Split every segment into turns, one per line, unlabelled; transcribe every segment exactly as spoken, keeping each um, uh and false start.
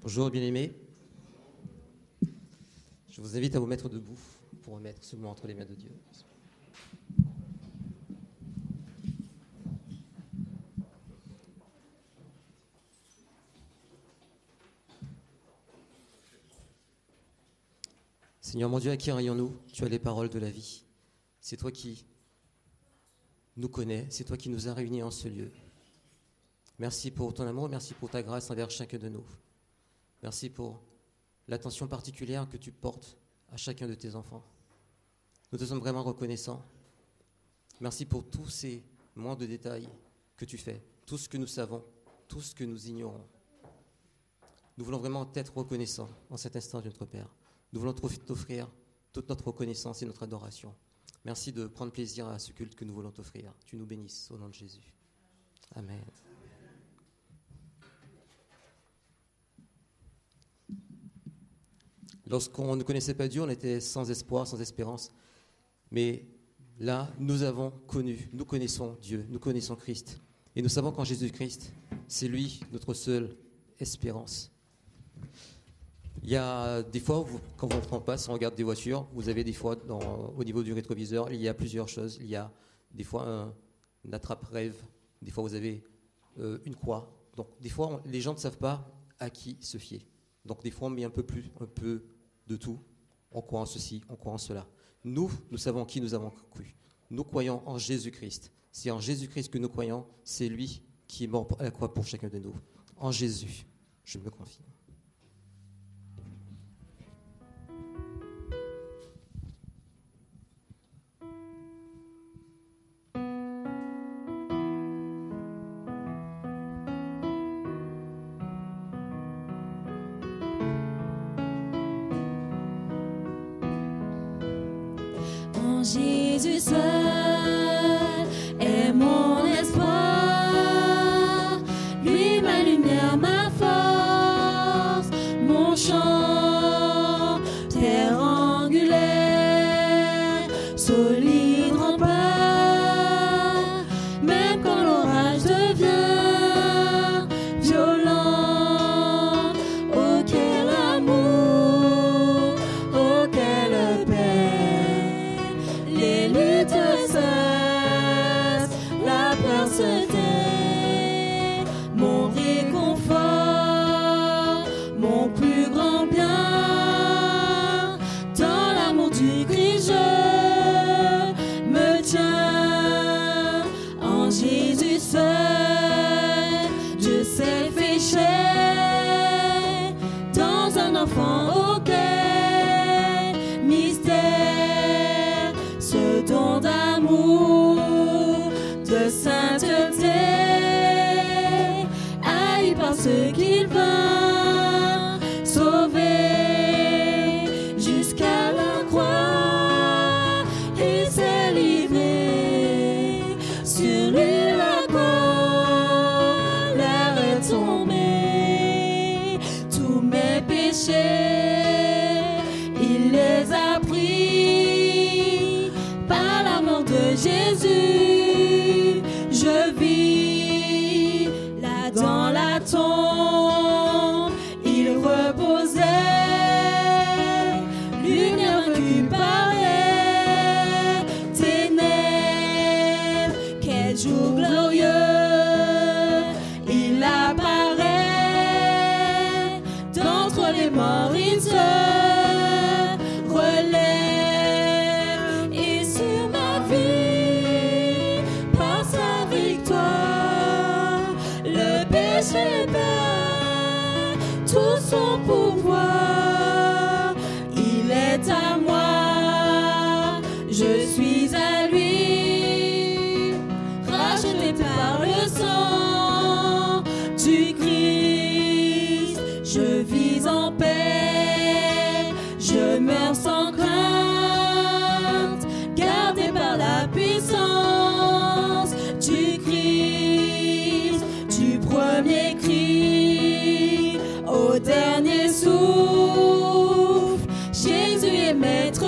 Bonjour bien-aimés. Je vous invite à vous mettre debout pour remettre ce moment entre les mains de Dieu. Seigneur mon Dieu, à qui rions-nous? Tu as les paroles de la vie. C'est toi qui nous connais, c'est toi qui nous as réunis en ce lieu. Merci pour ton amour, merci pour ta grâce envers chacun de nous. Merci pour l'attention particulière que tu portes à chacun de tes enfants. Nous te sommes vraiment reconnaissants. Merci pour tous ces moindres de détails que tu fais, tout ce que nous savons, tout ce que nous ignorons. Nous voulons vraiment être reconnaissants en cet instant de notre Père. Nous voulons t'offrir toute notre reconnaissance et notre adoration. Merci de prendre plaisir à ce culte que nous voulons t'offrir. Tu nous bénisses au nom de Jésus. Amen. Lorsqu'on ne connaissait pas Dieu, on était sans espoir, sans espérance. Mais là, nous avons connu, nous connaissons Dieu, nous connaissons Christ. Et nous savons qu'en Jésus-Christ, c'est lui notre seule espérance. Il y a des fois, vous, quand on passe, on regarde des voitures, vous avez des fois, dans, au niveau du rétroviseur, il y a plusieurs choses. Il y a des fois un, un attrape-rêve, des fois vous avez euh, une croix. Donc des fois, on, les gens ne savent pas à qui se fier. Donc des fois, on met un peu plus, un peu de tout. On croit en ceci, on croit en cela. Nous, nous savons en qui nous avons cru. Nous croyons en Jésus-Christ. C'est en Jésus-Christ que nous croyons. C'est lui qui est mort à la croix pour chacun de nous. En Jésus, je me confie.
Jésus seul est mon espoir, lui ma lumière, ma force, mon chant, terre angulaire, solide rempart, même quand l'orage devient violent. Oh quel amour, oh quelle paix, les luttes cessent, la peur se tait, mon réconfort, mon plus grand bien, dans l'amour du Christ je me tiens, en Jésus seul, je sais pécher, dans un enfant auquel mystère, ce don d'amour, de sainteté, haï par ce qu'il vint sauver, jusqu'à la croix, il s'est livré, sur lui la colère est tombée, tous mes péchés, il les a pris, par la mort de Jésus, je vis, là dans la tombe, il reposait, lumière vaincue par les ténèbres, quel jour glorieux, il apparaît, d'entre les morts il se relève, et sur ma vie, par sa victoire, le péché perd tout son pouvoir, il est à moi, je suis à lui, racheté par le sang du Christ, je vis en paix, je meurs sans crainte, gardé par la puissance du Christ, du premier cri au dernier souffle, Jésus est maître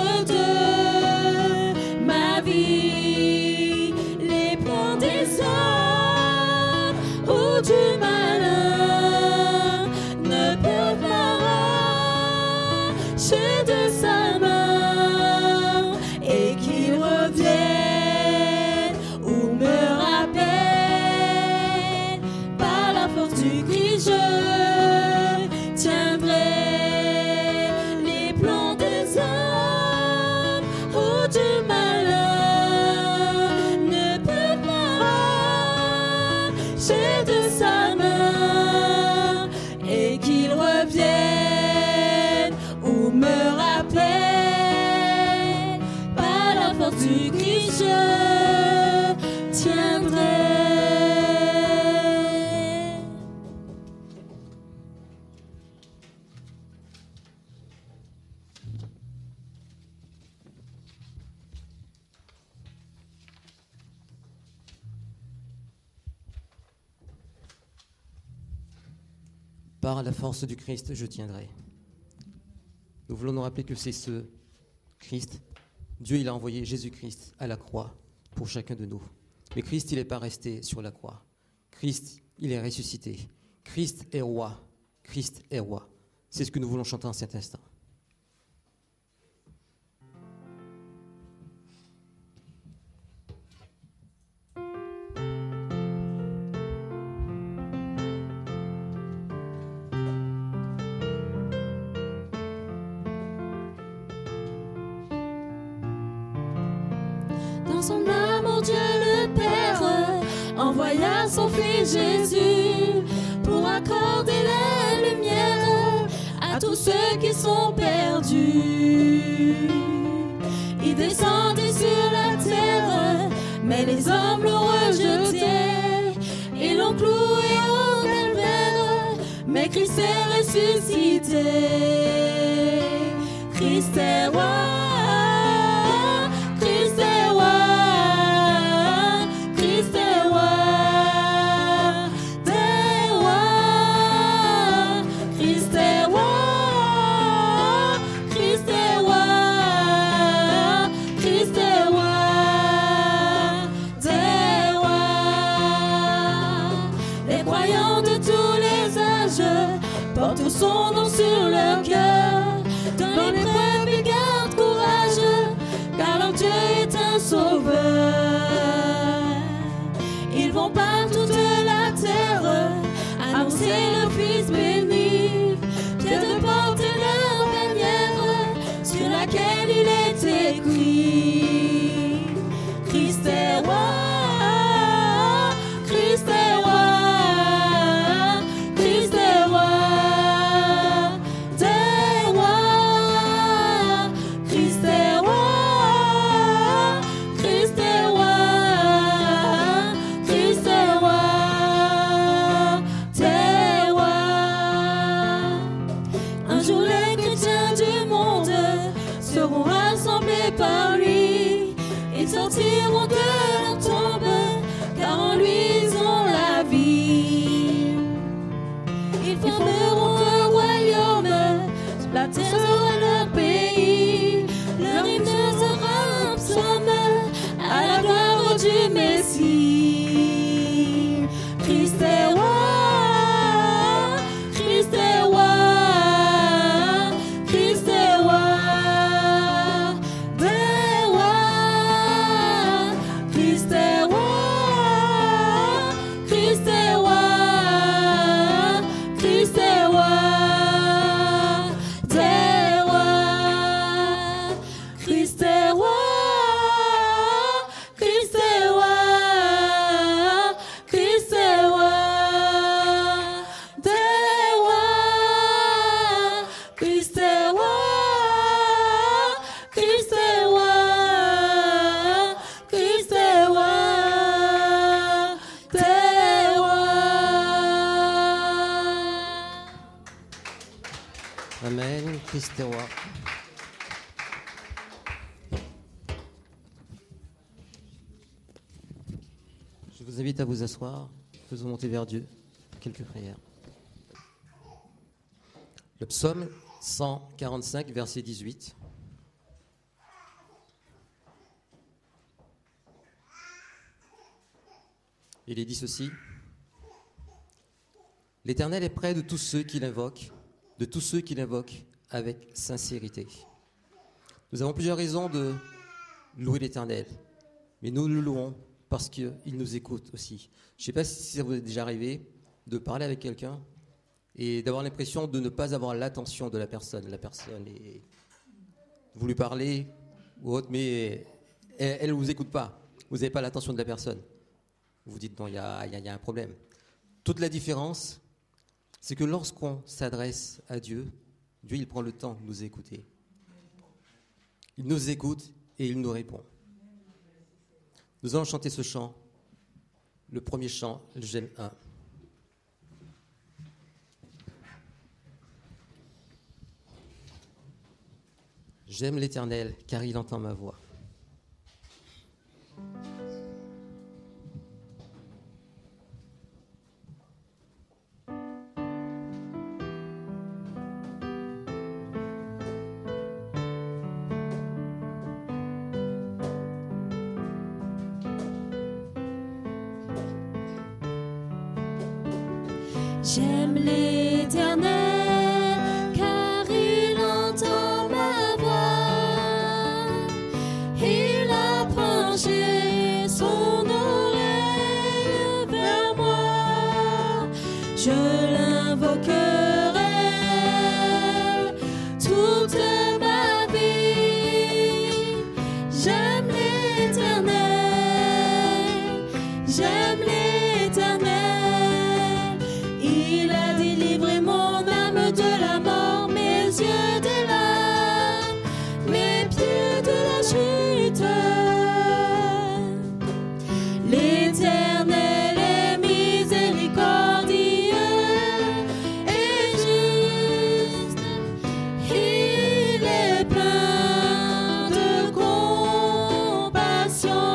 de ma vie, les plans des hommes ou du malin ne peuvent du Christ, je tiendrai. Les plans des hommes ou du malheur ne peuvent m'arracher de sa main, et qu'il revienne ou me rappelle, par la force du Christ, je tiendrai.
Par la force du Christ, je tiendrai. Nous voulons nous rappeler que c'est ce Christ, Dieu il a envoyé Jésus-Christ à la croix pour chacun de nous. Mais Christ, il n'est pas resté sur la croix. Christ, il est ressuscité. Christ est roi. Christ est roi. C'est ce que nous voulons chanter en cet instant.
Dans son amour, Dieu le Père envoya son Fils Jésus pour accorder la lumière à tous ceux qui sont perdus. Il descendit sur la terre, mais les hommes l'ont rejeté et l'ont cloué au calvaire. Mais Christ est ressuscité. Christ est roi. Son nom sur leur cœur, dans l'épreuve ils gardent courage, car leur Dieu est un sauveur. Ils vont par toute la terre annoncer le Fils béni, fiers de porter leur bannière sur laquelle il est écrit: Christ est roi, Christ est roi. Par lui, ils sortiront de leur tombe, car en lui ils ont la vie. Ils formeront un royaume, la terre sera leur pays. Leur hymne sera un psaume à la gloire du Messie. Christ est roi, Christ est roi.
Amen, Christ est roi. Je vous invite à vous asseoir. Faisons monter vers Dieu quelques prières. Le psaume cent quarante-cinq, verset dix-huit. Il est dit ceci: L'Éternel est près de tous ceux qui l'invoquent, de tous ceux qui l'invoquent avec sincérité. Nous avons plusieurs raisons de louer l'Éternel, mais nous le louons parce qu'il nous écoute aussi. Je ne sais pas si ça vous est déjà arrivé, de parler avec quelqu'un et d'avoir l'impression de ne pas avoir l'attention de la personne. La personne est... Vous lui parlez ou autre, mais elle ne vous écoute pas. Vous n'avez pas l'attention de la personne. Vous dites non, il y a, y a, y a un problème. Toute la différence, c'est que lorsqu'on s'adresse à Dieu, Dieu il prend le temps de nous écouter. Il nous écoute et il nous répond. Nous allons chanter ce chant, le premier chant, le J'aime un. J'aime l'Éternel, car il entend ma voix.
J'aime l'Éternel, car il entend ma voix. Il a penché son oreille vers moi. Je l'invoquerai toute ma vie. J'aime l'Éternel, j'aime l'Éternel. Il a délivré mon âme de la mort, mes yeux des larmes, mes pieds de la chute. L'Éternel est miséricordieux et juste. Il est plein de compassion.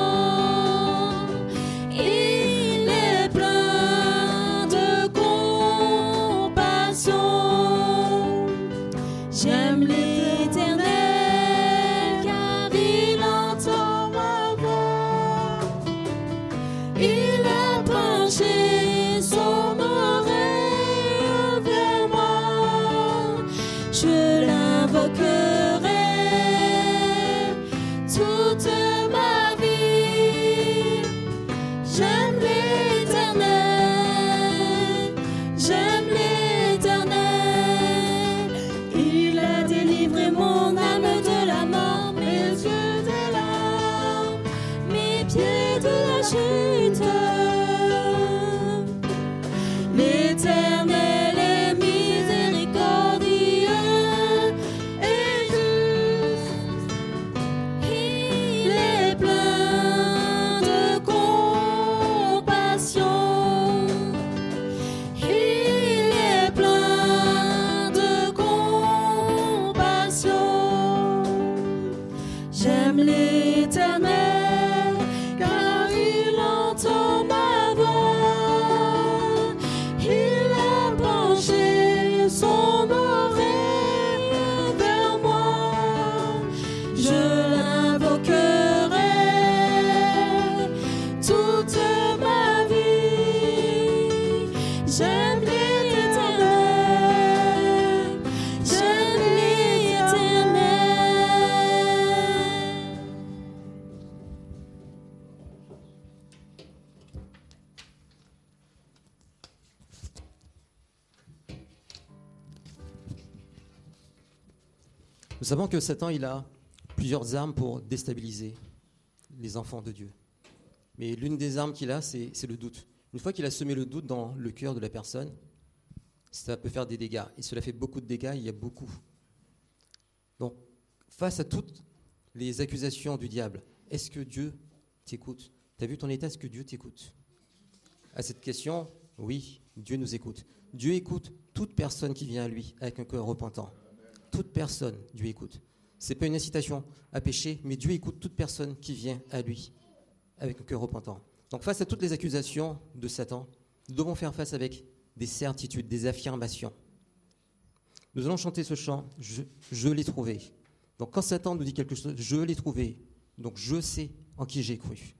Il est plein de compassion. J'aime l'Éternel, car il entend ma voix. Il a penché son oreille vers moi. Je l'invoquerai toute ma vie. J'aime l'Éternel, j'aime l'Éternel. Il a délivré mon âme de la mort, mes yeux des larmes, mes pieds de la chute. L'Éternel est miséricordieux et juste. Il est plein de compassion. Il est plein de compassion. J'aime l'Éternel, car il entend ma voix. Il a penché son oreille vers moi. Je l'invoquerai toute ma vie. J'aime l'Éternel, j'aime l'Éternel.
Nous savons que Satan, il a plusieurs armes pour déstabiliser les enfants de Dieu. Mais l'une des armes qu'il a, c'est, c'est le doute. Une fois qu'il a semé le doute dans le cœur de la personne, ça peut faire des dégâts. Et cela fait beaucoup de dégâts, il y a beaucoup. Donc, face à toutes les accusations du diable, est-ce que Dieu t'écoute ? Tu as vu ton état, est-ce que Dieu t'écoute ? À cette question, oui, Dieu nous écoute. Dieu écoute toute personne qui vient à lui avec un cœur repentant. Toute personne, Dieu écoute. Ce n'est pas une incitation à pécher, mais Dieu écoute toute personne qui vient à lui avec un cœur repentant. Donc face à toutes les accusations de Satan, nous devons faire face avec des certitudes, des affirmations. Nous allons chanter ce chant, je, je l'ai trouvé. Donc quand Satan nous dit quelque chose, je l'ai trouvé. Donc je sais en qui j'ai cru.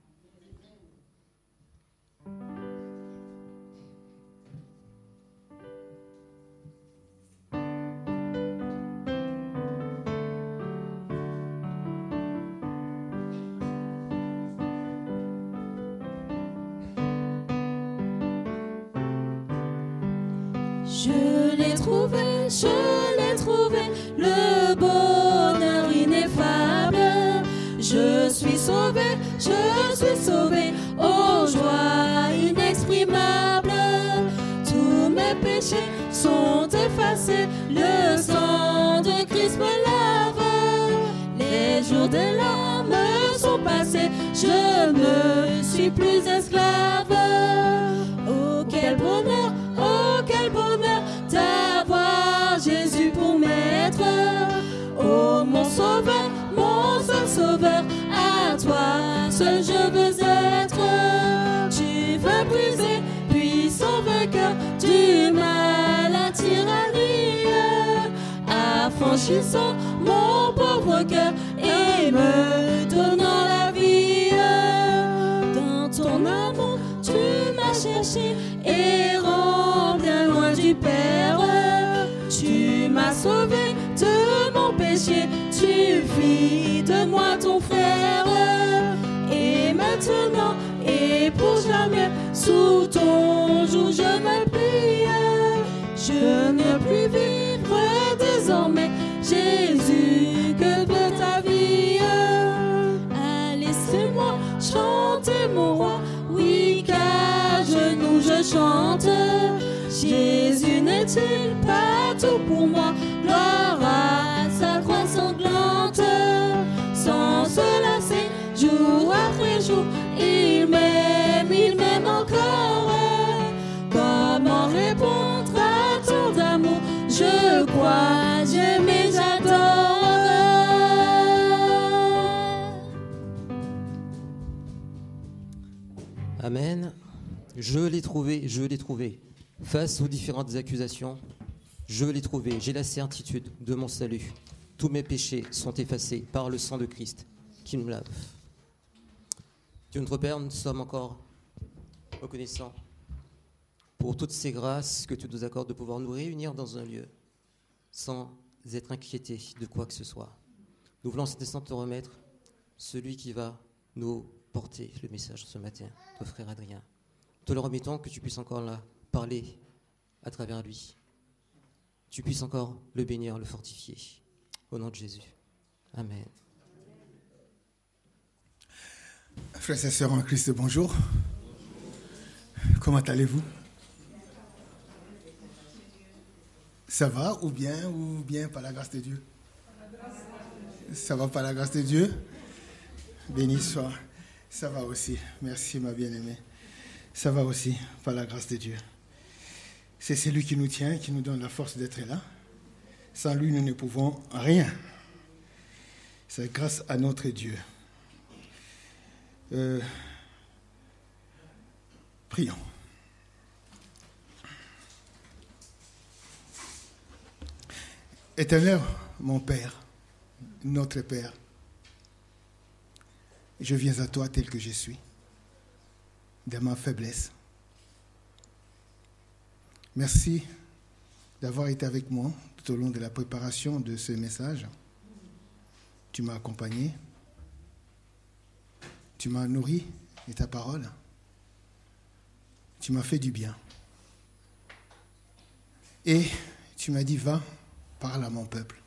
Je l'ai trouvé, je l'ai trouvé, le bonheur ineffable. Je suis sauvé, je suis sauvé, aux joies inexprimables. Tous mes péchés sont effacés, le sang de Christ me lave. Les jours des larmes sont passés, je ne suis plus esclave. Oh quel bonheur, oh quel bonheur d'avoir Jésus pour maître. Oh mon sauveur, mon seul sauveur, à toi seul je veux être. Tu veux briser, puissant vainqueur du mal à tyrannie, affranchissant mon pauvre cœur et me donnant la vie. Dans ton amour tu m'as cherché, errant bien loin du Père. Tu m'as sauvé de mon péché, tu fis de moi ton frère. Et maintenant et pour jamais, sous ton joug je me plie. Je ne plus vivre désormais, Jésus, que veut ta vie. Ah, laissez-moi chanter mon roi, oui, qu'à genoux je chante. Jésus n'est-il pas tout pour moi? Gloire à sa croix sanglante. Sans se lasser, jour après jour, il m'aime, il m'aime encore. Comment répondre à tant d'amour? Je crois, j'aime et j'adore.
Amen. Je l'ai trouvé, je l'ai trouvé. Face aux différentes accusations, je l'ai trouvé. J'ai la certitude de mon salut. Tous mes péchés sont effacés par le sang de Christ qui nous lave. Dieu notre Père, nous sommes encore reconnaissants pour toutes ces grâces que tu nous accordes de pouvoir nous réunir dans un lieu sans être inquiétés de quoi que ce soit. Nous voulons cet instant te remettre celui qui va nous porter le message ce matin, ton frère Adrien. Nous te le remettons, que tu puisses encore là parler à travers lui. Tu puisses encore le bénir, le fortifier. Au nom de Jésus. Amen.
Frères et sœurs en Christ, bonjour. Comment allez-vous? Ça va ou bien ou bien par la grâce de Dieu? Ça va par la grâce de Dieu? Béni soit. Ça va aussi. Merci ma bien-aimée. Ça va aussi par la grâce de Dieu. C'est celui qui nous tient, qui nous donne la force d'être là. Sans lui, nous ne pouvons rien. C'est grâce à notre Dieu. Euh, prions. Éternel, mon Père, notre Père, je viens à toi tel que je suis, de ma faiblesse. Merci d'avoir été avec moi tout au long de la préparation de ce message. Tu m'as accompagné. Tu m'as nourri de ta parole. Tu m'as fait du bien. Et tu m'as dit, va, parle à mon peuple.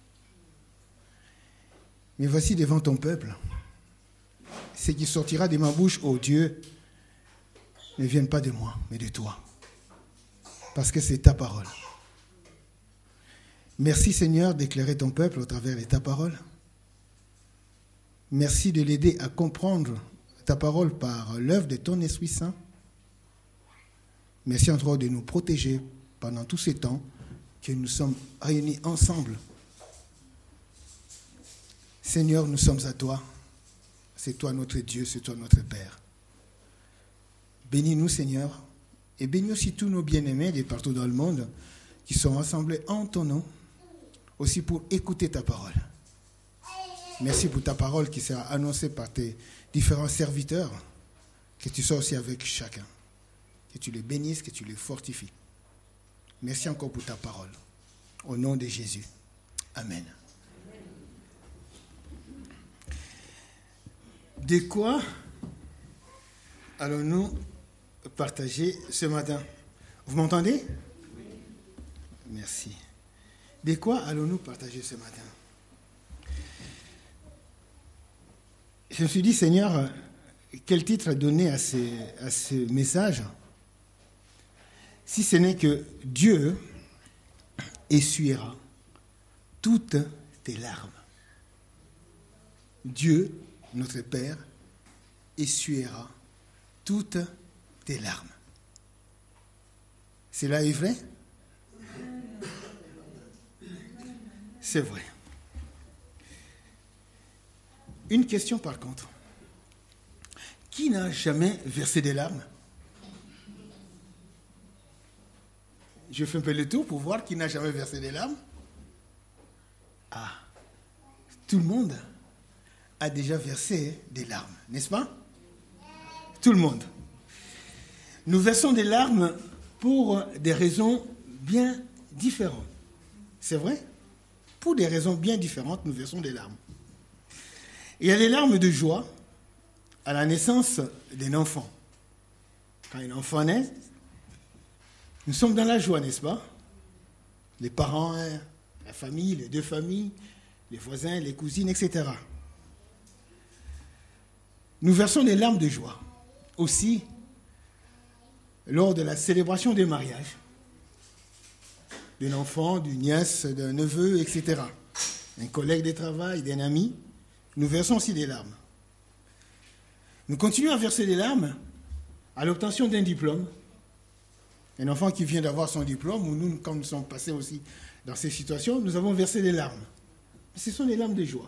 Mais voici devant ton peuple, ce qui sortira de ma bouche, ô Dieu, ne vienne pas de moi, mais de toi. Parce que c'est ta parole. Merci Seigneur d'éclairer ton peuple au travers de ta parole. Merci de l'aider à comprendre ta parole par l'œuvre de ton Esprit Saint. Merci en toi de nous protéger pendant tout ce temps que nous sommes réunis ensemble. Seigneur, nous sommes à toi. C'est toi notre Dieu, c'est toi notre Père. Bénis-nous Seigneur, et bénis aussi tous nos bien-aimés de partout dans le monde qui sont rassemblés en ton nom, aussi pour écouter ta parole. Merci pour ta parole qui sera annoncée par tes différents serviteurs, que tu sois aussi avec chacun, que tu les bénisses, que tu les fortifies. Merci encore pour ta parole. Au nom de Jésus. Amen. De quoi allons-nous partager ce matin? Vous m'entendez? Merci. De quoi allons-nous partager ce matin? Je me suis dit, Seigneur, quel titre donner à ce, à ce message, si ce n'est que Dieu essuiera toutes tes larmes. Dieu, notre Père, essuiera toutes tes larmes. Cela est vrai? C'est vrai. Une question par contre. Qui n'a jamais versé des larmes? Je fais un peu le tour pour voir qui n'a jamais versé des larmes. Ah, tout le monde a déjà versé des larmes, n'est-ce pas? Tout le monde. Nous versons des larmes pour des raisons bien différentes. C'est vrai? Pour des raisons bien différentes, nous versons des larmes. Il y a les larmes de joie à la naissance d'un enfant. Quand un enfant naît, nous sommes dans la joie, n'est-ce pas? Les parents, la famille, les deux familles, les voisins, les cousines, et cetera. Nous versons des larmes de joie aussi lors de la célébration des mariages d'un enfant, d'une nièce, d'un neveu, et cetera. Un collègue de travail, d'un ami. Nous versons aussi des larmes. Nous continuons à verser des larmes à l'obtention d'un diplôme. Un enfant qui vient d'avoir son diplôme, ou nous, quand nous sommes passés aussi dans ces situations, nous avons versé des larmes. Mais ce sont des larmes de joie.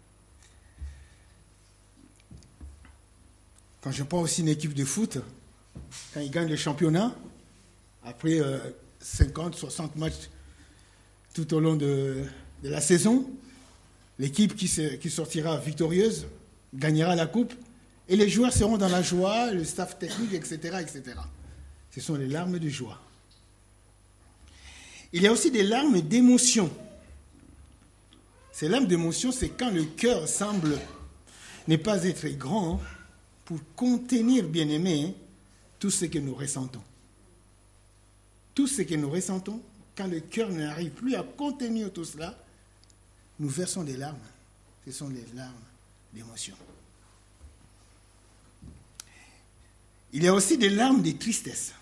Quand je prends aussi une équipe de foot, quand ils gagnent le championnat, après euh, cinquante, soixante matchs tout au long de, de la saison, l'équipe qui, se, qui sortira victorieuse gagnera la coupe et les joueurs seront dans la joie, le staff technique, et cetera, et cetera. Ce sont les larmes de joie. Il y a aussi des larmes d'émotion. Ces larmes d'émotion, c'est quand le cœur semble ne pas être grand pour contenir, bien-aimé, tout ce que nous ressentons. Tout ce que nous ressentons, quand le cœur n'arrive plus à contenir tout cela, nous versons des larmes. Ce sont les larmes d'émotion. Il y a aussi des larmes de tristesse.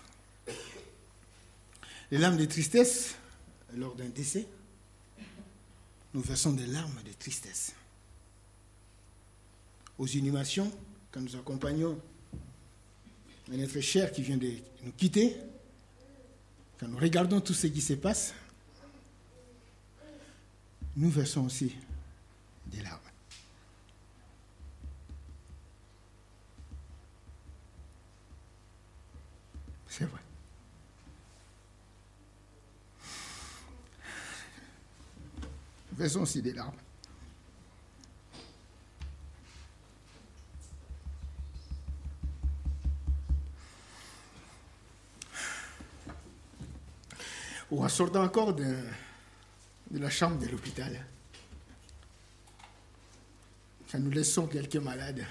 Les larmes de tristesse, lors d'un décès, nous versons des larmes de tristesse. Aux inhumations, quand nous accompagnons un être cher qui vient de nous quitter, quand nous regardons tout ce qui se passe, nous versons aussi des larmes. C'est vrai. Nous versons aussi des larmes. Ou en sortant encore de, de la chambre de l'hôpital, quand nous laissons quelques malades.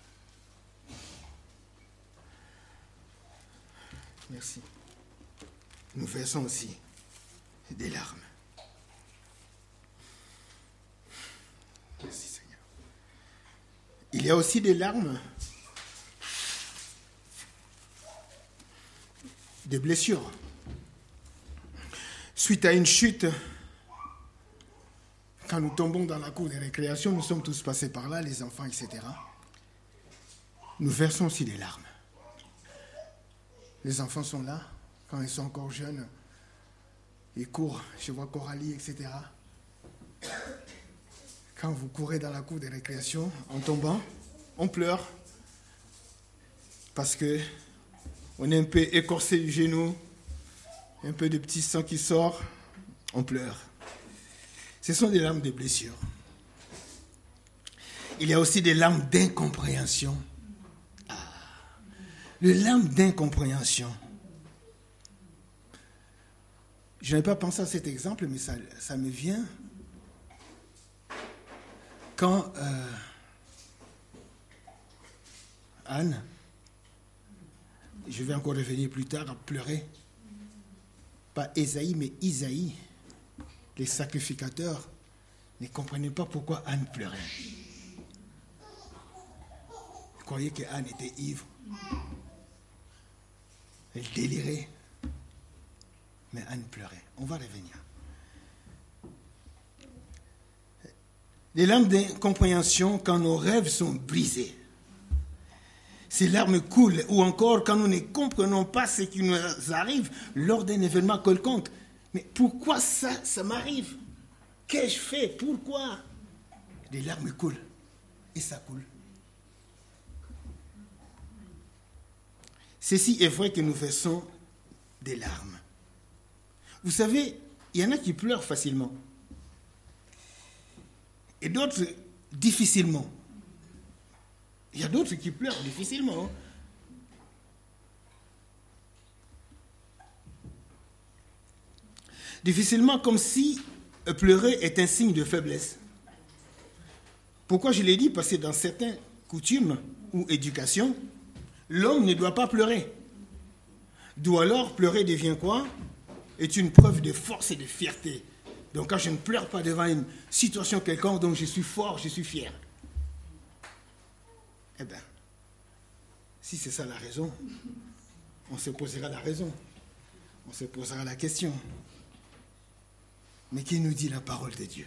Merci. Nous versons aussi des larmes. Merci Seigneur. Il y a aussi des larmes de blessures. Suite à une chute, quand nous tombons dans la cour de récréation, nous sommes tous passés par là, les enfants, et cetera. Nous versons aussi des larmes. Les enfants sont là, quand ils sont encore jeunes, ils courent, je vois Coralie, et cetera. Quand vous courez dans la cour de récréation, en tombant, on pleure, parce que on est un peu écorcé du genou, un peu de petit sang qui sort, on pleure. Ce sont des larmes de blessure. Il y a aussi des larmes d'incompréhension. Ah, les larmes d'incompréhension. Je n'avais pas pensé à cet exemple, mais ça, ça me vient quand euh, Anne, je vais encore revenir plus tard, a pleuré. pas Ésaïe, mais Isaïe, les sacrificateurs, ne comprenaient pas pourquoi Anne pleurait. Ils croyaient que Anne était ivre. Elle délirait. Mais Anne pleurait. On va revenir. Les larmes d'incompréhension quand nos rêves sont brisés. Ces larmes coulent, ou encore quand nous ne comprenons pas ce qui nous arrive lors d'un événement quelconque. Mais pourquoi ça, ça m'arrive? Qu'ai-je fait? Pourquoi? Les larmes coulent, et ça coule. Ceci est vrai que nous versons des larmes. Vous savez, il y en a qui pleurent facilement, et d'autres difficilement. Il y a d'autres qui pleurent difficilement. Difficilement, comme si pleurer est un signe de faiblesse. Pourquoi je l'ai dit? Parce que dans certaines coutumes ou éducations, l'homme ne doit pas pleurer. D'où alors pleurer devient quoi? Est une preuve de force et de fierté. Donc quand je ne pleure pas devant une situation quelconque, donc je suis fort, je suis fier. Eh bien, si c'est ça la raison, on se posera la raison. On se posera la question. Mais qui nous dit la parole de Dieu?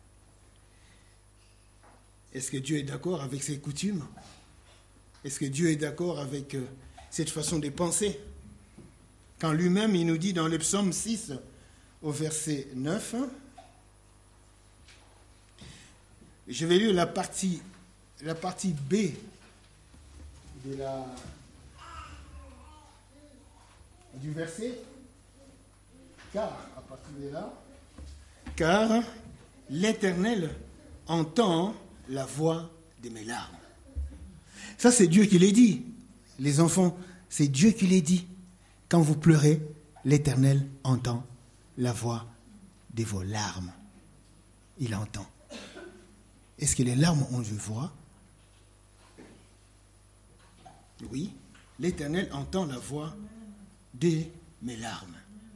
Est-ce que Dieu est d'accord avec ses coutumes? Est-ce que Dieu est d'accord avec euh, cette façon de penser? Quand lui-même, il nous dit dans le psaume six, au verset neuf, je vais lire la partie, la partie B de la, du verset, car, à partir de là, car l'Éternel entend la voix de mes larmes. Ça, c'est Dieu qui l'a dit. Les enfants, c'est Dieu qui l'a dit. Quand vous pleurez, l'Éternel entend la voix de vos larmes. Il entend. Est-ce que les larmes ont une voix? Oui, l'Éternel entend la voix de mes larmes.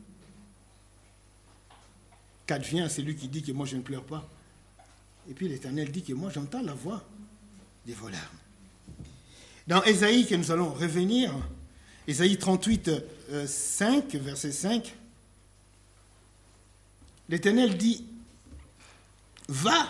Qu'advient à celui qui dit que moi je ne pleure pas? Et puis l'Éternel dit que moi j'entends la voix de vos larmes. Dans Ésaïe, que nous allons revenir, Ésaïe trente-huit, euh, cinq, verset cinq, l'Éternel dit, va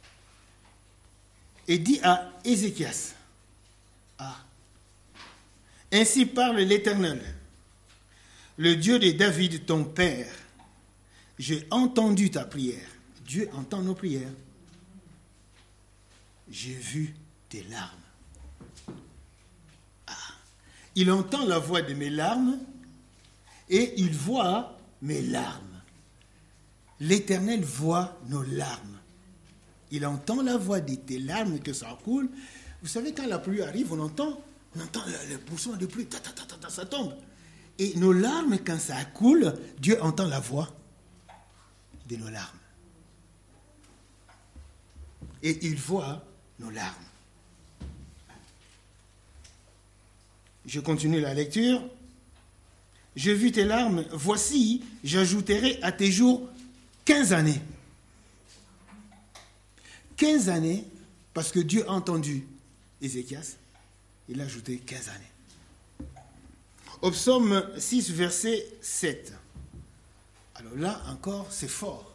et dis à Ézéchias, ah, ainsi parle l'Éternel, le Dieu de David, ton père, j'ai entendu ta prière. Dieu entend nos prières. J'ai vu tes larmes. Ah. Il entend la voix de mes larmes et il voit mes larmes. L'Éternel voit nos larmes. Il entend la voix de tes larmes que ça coule. Vous savez, quand la pluie arrive, on entend, on entend le, le pourcent de pluie, ta, ta, ta, ta, ça tombe. Et nos larmes, quand ça coule, Dieu entend la voix de nos larmes. Et il voit nos larmes. Je continue la lecture. J'ai vu tes larmes, voici, j'ajouterai à tes jours quinze années. quinze années, parce que Dieu a entendu Ézéchias, il a ajouté quinze années. Au psaume six, verset sept. Alors là encore, c'est fort.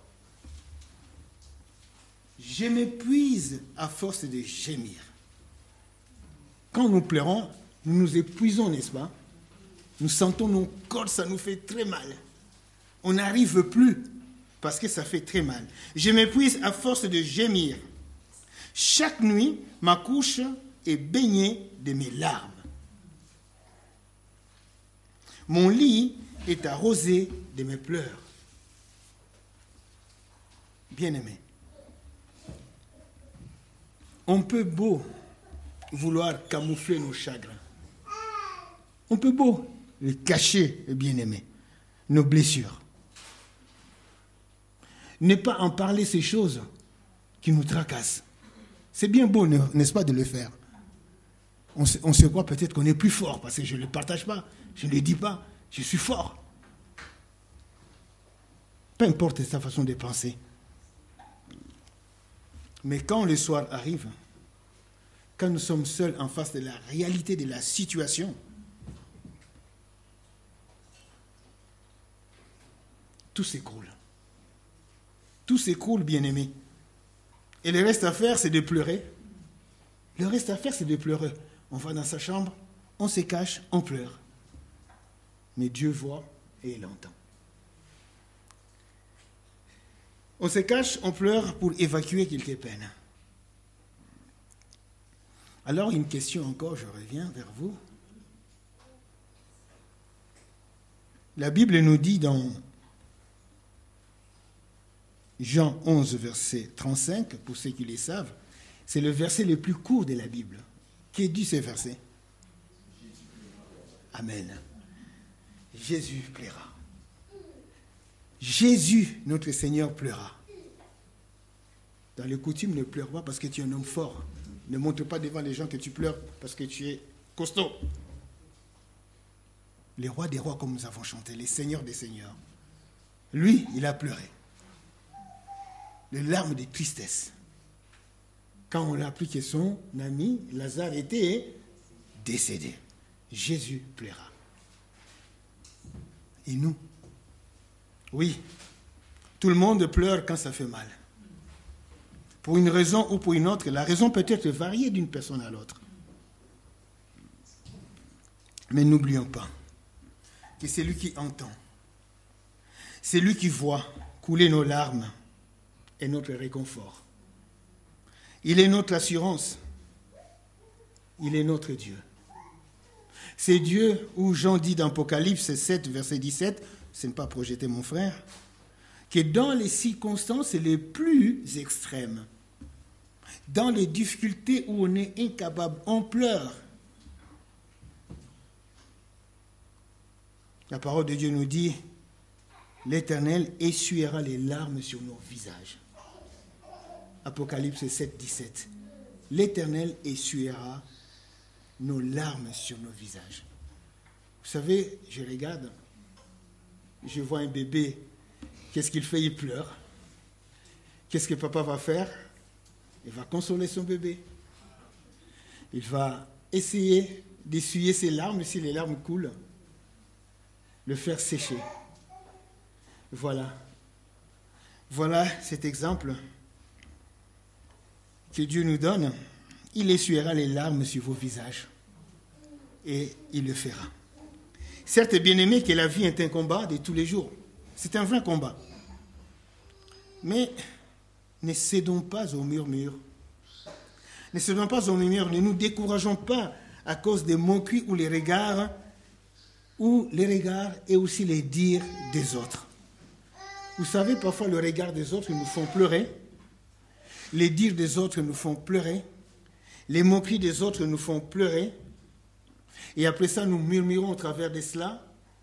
Je m'épuise à force de gémir. Quand nous pleurons, nous nous épuisons, n'est-ce pas? Nous sentons nos corps, ça nous fait très mal. On n'arrive plus parce que ça fait très mal. Je m'épuise à force de gémir. Chaque nuit, ma couche est baignée de mes larmes. Mon lit est arrosé de mes pleurs. Bien-aimés, on peut beau vouloir camoufler nos chagrins. On peut beau les cacher, bien-aimés, nos blessures. Ne pas en parler ces choses qui nous tracassent. C'est bien beau, n'est-ce pas, de le faire. On se, on se croit peut-être qu'on est plus fort parce que je ne le partage pas, je ne le dis pas, je suis fort. Peu importe sa façon de penser. Mais quand le soir arrive, quand nous sommes seuls en face de la réalité de la situation, tout s'écroule. Tout s'écroule, bien-aimés. Et le reste à faire, c'est de pleurer. Le reste à faire, c'est de pleurer. On va dans sa chambre, on se cache, on pleure. Mais Dieu voit et il entend. On se cache, on pleure pour évacuer quelques peines. Alors, une question encore, je reviens vers vous. La Bible nous dit dans Jean onze, verset trente-cinq, pour ceux qui le savent, c'est le verset le plus court de la Bible. Qui dit ce verset? Amen. Jésus plaira. Jésus, notre Seigneur, pleura. Dans les coutumes, ne pleure pas parce que tu es un homme fort. Ne montre pas devant les gens que tu pleures parce que tu es costaud. Les rois des rois, comme nous avons chanté, les seigneurs des seigneurs. Lui, il a pleuré. Les larmes de tristesse. Quand on a appris que son ami Lazare était décédé. Jésus pleura. Et nous? Oui, tout le monde pleure quand ça fait mal. Pour une raison ou pour une autre, la raison peut être variée d'une personne à l'autre. Mais n'oublions pas que c'est lui qui entend. C'est lui qui voit couler nos larmes et notre réconfort. Il est notre assurance. Il est notre Dieu. C'est Dieu où Jean dit dans Apocalypse sept, verset dix-sept, ce n'est pas projeté mon frère, que dans les circonstances les plus extrêmes, dans les difficultés où on est incapable, on pleure. La parole de Dieu nous dit, l'Éternel essuiera les larmes sur nos visages. Apocalypse sept, dix-sept. L'Éternel essuiera nos larmes sur nos visages. Vous savez, je regarde, je vois un bébé, qu'est-ce qu'il fait? Il pleure. Qu'est-ce que papa va faire? Il va consoler son bébé. Il va essayer d'essuyer ses larmes, si les larmes coulent, le faire sécher. Voilà. Voilà cet exemple que Dieu nous donne. Il essuiera les larmes sur vos visages. Et il le fera. Certes, bien-aimé, que la vie est un combat de tous les jours. C'est un vrai combat. Mais ne cédons pas aux murmures. Ne cédons pas aux murmures. Ne nous décourageons pas à cause des moqueries ou les regards, ou les regards et aussi les dires des autres. Vous savez, parfois, le regard des autres nous font pleurer. Les dires des autres nous font pleurer. Les moqueries des autres nous font pleurer. Et après ça, nous murmurons au travers de cela.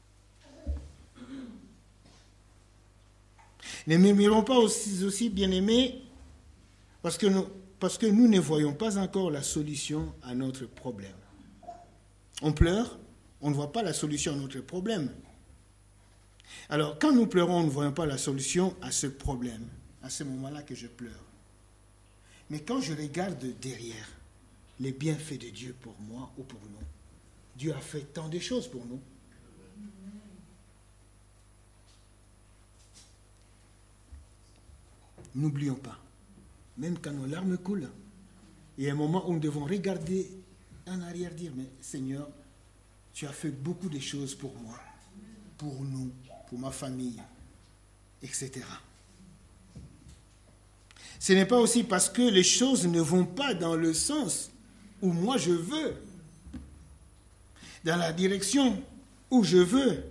Ne murmurons pas aussi, aussi bien-aimés, parce que, nous, parce que nous ne voyons pas encore la solution à notre problème. On pleure, on ne voit pas la solution à notre problème. Alors, quand nous pleurons, nous ne voyons pas la solution à ce problème. À ce moment-là que je pleure. Mais quand je regarde derrière les bienfaits de Dieu pour moi ou pour nous, Dieu a fait tant de choses pour nous. N'oublions pas, même quand nos larmes coulent, il y a un moment où nous devons regarder en arrière, dire, mais Seigneur, tu as fait beaucoup de choses pour moi, pour nous, pour ma famille, et cetera. Ce n'est pas aussi parce que les choses ne vont pas dans le sens où moi je veux, dans la direction où je veux,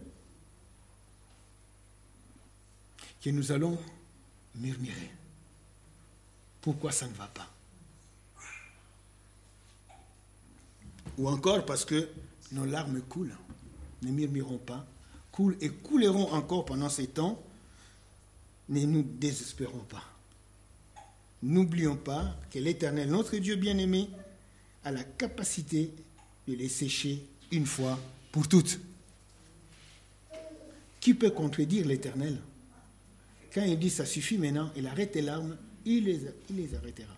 que nous allons murmurer. Pourquoi ça ne va pas? Ou encore parce que nos larmes coulent. Ne murmurons pas, coulent et couleront encore pendant ces temps. Ne nous désespérons pas. N'oublions pas que l'Éternel, notre Dieu bien-aimé, a la capacité de les sécher une fois pour toutes. Qui peut contredire l'Éternel? quand il dit ça suffit maintenant, il arrête les larmes, il les, il les arrêtera.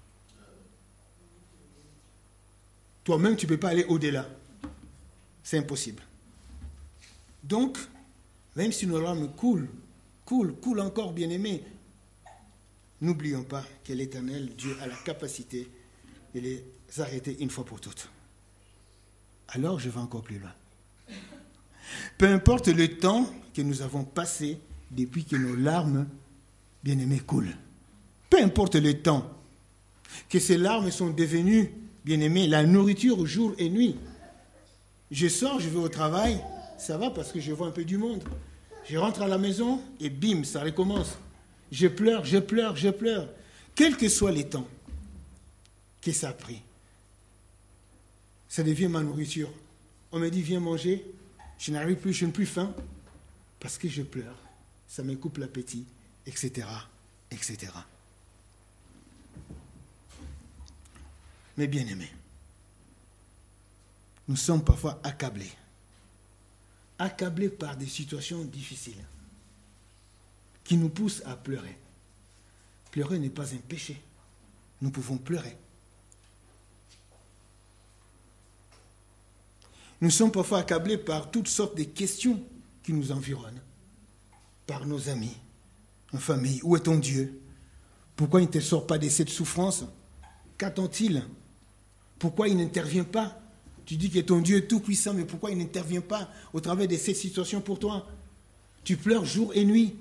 Toi-même, tu ne peux pas aller au-delà. C'est impossible. Donc, même si nos larmes coulent, coulent, coulent encore, bien-aimés, n'oublions pas que l'Éternel, Dieu, a la capacité de les arrêter une fois pour toutes. Alors, je vais encore plus loin. Peu importe le temps que nous avons passé depuis que nos larmes, bien-aimés, coulent. Peu importe le temps que ces larmes sont devenues, bien-aimés, la nourriture jour et nuit. Je sors, je vais au travail, ça va parce que je vois un peu du monde. Je rentre à la maison et bim, ça recommence. Je pleure, je pleure, je pleure. Quels que soient les temps que ça a pris, ça devient ma nourriture. On me dit, viens manger. Je n'arrive plus, je n'ai plus faim parce que je pleure. Ça me coupe l'appétit, et cetera, et cetera. Mais bien aimés, nous sommes parfois accablés. Accablés par des situations difficiles qui nous poussent à pleurer. Pleurer n'est pas un péché. Nous pouvons pleurer. Nous sommes parfois accablés par toutes sortes de questions qui nous environnent. Par nos amis, en famille. Où est ton Dieu? Pourquoi il ne te sort pas de cette souffrance? Qu'attend-il? Pourquoi il n'intervient pas? Tu dis que ton Dieu est tout puissant, mais pourquoi il n'intervient pas au travers de cette situation pour toi? Tu pleures jour et nuit.